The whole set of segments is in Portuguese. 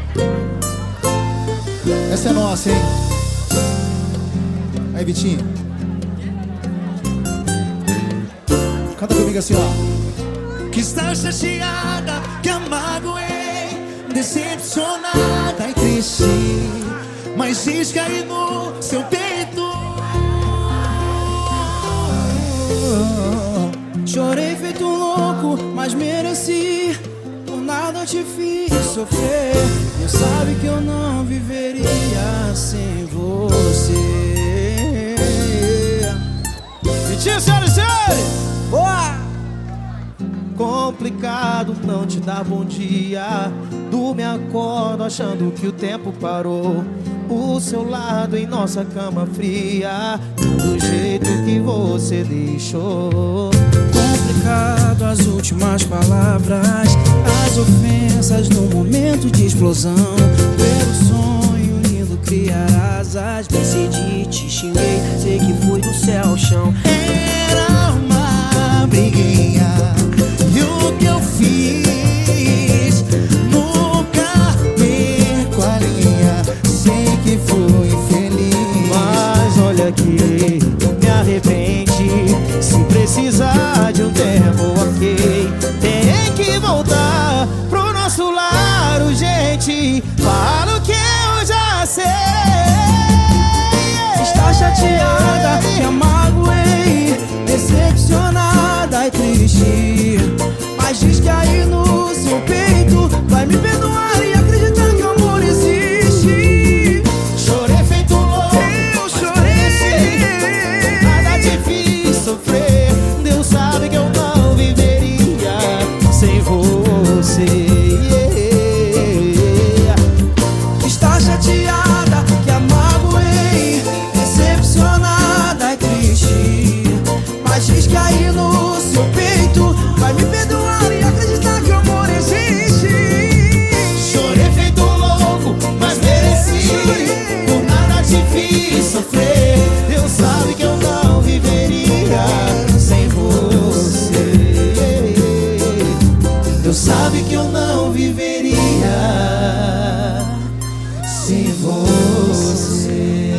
Essa é nossa, hein? Aí, Vitinho. Canta comigo assim, ó. Que está chateada, que a magoei, decepcionada e triste, mas diz que aí no seu peito. Chorei feito um louco, mas mereci. Por nada te fiz sofrer. Deus sabe que eu não viveria sem você. Vitinho, senhoras e senhores! Boa! Complicado não te dar bom dia. Dorme, acordo achando que o tempo parou. O seu lado em nossa cama fria, do jeito que você deixou. Complicado as últimas palavras, as ofensas no momento de explosão. Pelo sonho lindo criar asas, decidi, te xinguei, sei que fui do céu ao chão. Era uma briguinha, e o que eu fiz nunca perco a linha. Sei que fui infeliz, Mas olha que me arrepende. Se precisar de um tempo, ok. Tem que voltar pro nosso lar, gente. Falo que eu já sei. Está chateada, que a magoei, decepcionada e triste, mas diz que aí no seu peito vai me perdoar e acreditar que o amor existe. chorei feito louco, Eu chorei, nada te fiz sofrer. Deus sabe que eu não viveria sem você. Está chateada, que a magoei, decepcionada e triste, mas diz que aí no seu peito vai me perdoar e acreditar que o amor existe. Chorei feito louco, mas mereci. Por nada te fiz sofrer. Deus sabe que eu não viveria sem você. Deus sabe que eu não viveria sem você.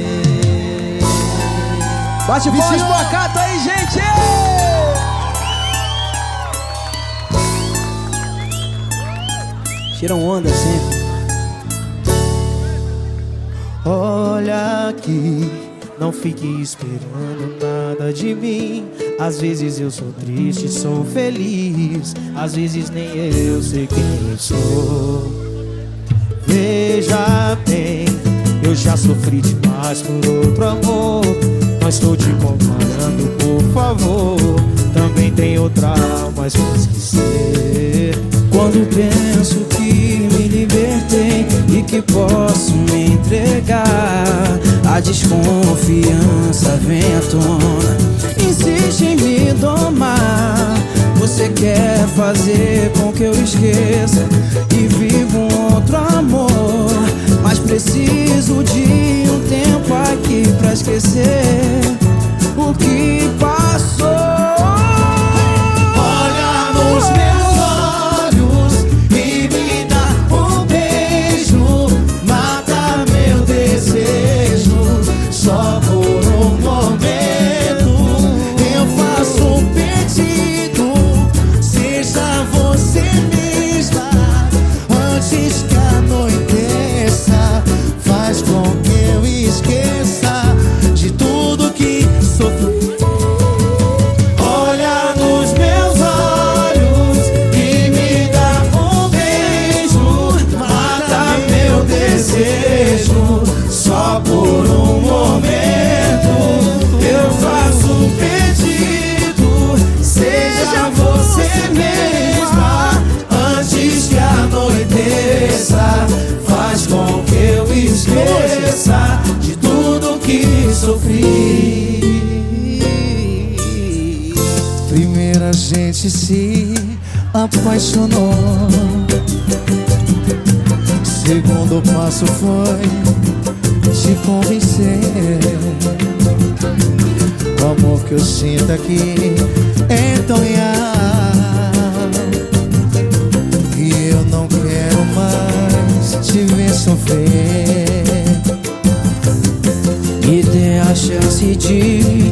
Bate palmas pro Acato aí, gente! Tiram onda sempre. Olha aqui, não fique esperando nada de mim. Às vezes eu sou triste, sou feliz. Às vezes nem eu sei quem eu sou. Veja bem, eu já sofri demais por outro amor. Não estou te comparando, por favor. Também tenho traumas pra esquecer. Quando penso que me libertei e que posso me entregar, a desconfiança vem à tona, insiste em me domar. Você quer fazer com que eu esqueça e viva um outro amor, mas preciso de um tempo aqui pra esquecer o que passou. Olha nos meus olhos e me dá um beijo. Mata meu desejo só por um momento. Eu faço um pedido, seja você mesma. Antes que anoiteça, faz com que eu esqueça de tudo que sofri. Olha nos meus olhos e me dá um beijo. Mata meu desejo só por um momento. Eu faço um pedido, seja você mesma. Antes que anoiteça, faz com que eu esqueça de tudo que sofri. Primeiro a gente se apaixonou, segundo passo foi te convencer. O amor que eu sinto aqui é tão real, e eu não quero mais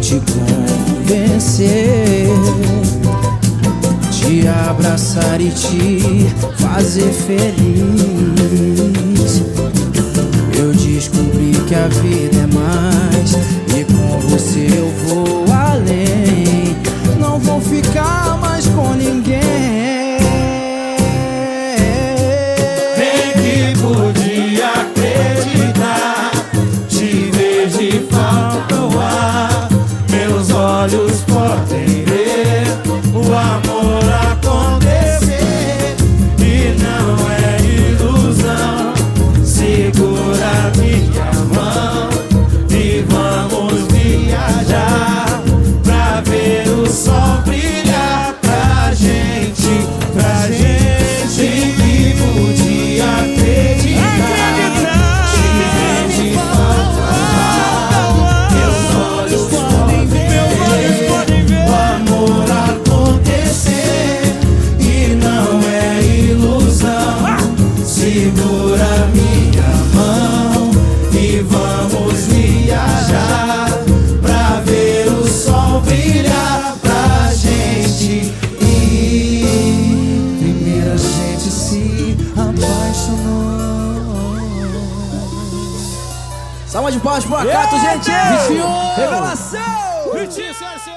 te convencer, te abraçar e te fazer feliz. Eu descobri que a vida é mais, e com você eu vou além. Não vou ficar mais com ninguém. Bem que podia acreditar, te ver de falta o ar. Meus olhos podem ver o amor acontecer, e não é ilusão. Segura minha mão e vamos viajar pra ver o sol brilhar pra gente, pra gente. Que podia acreditar, te ver de falta. Meus olhos podem ver o amor acontecer, e não é ilusão. Segura minha mão e vamos viajar pra ver o sol brilhar pra gente. E primeiro a gente se apaixonou. Salva de palmas pro Acato, gente! Vitinho! Revelação! Vitinho, senhoras e senhores!